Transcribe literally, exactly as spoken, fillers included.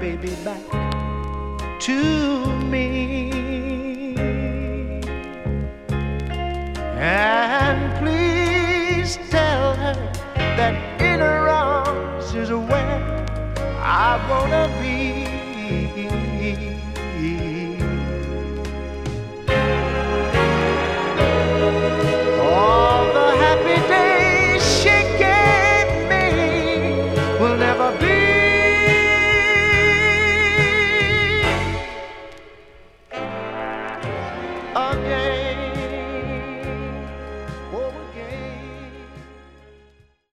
baby back to me. And please tell her that in her arms is where I wanna be. All the happy days she gave me will never be again.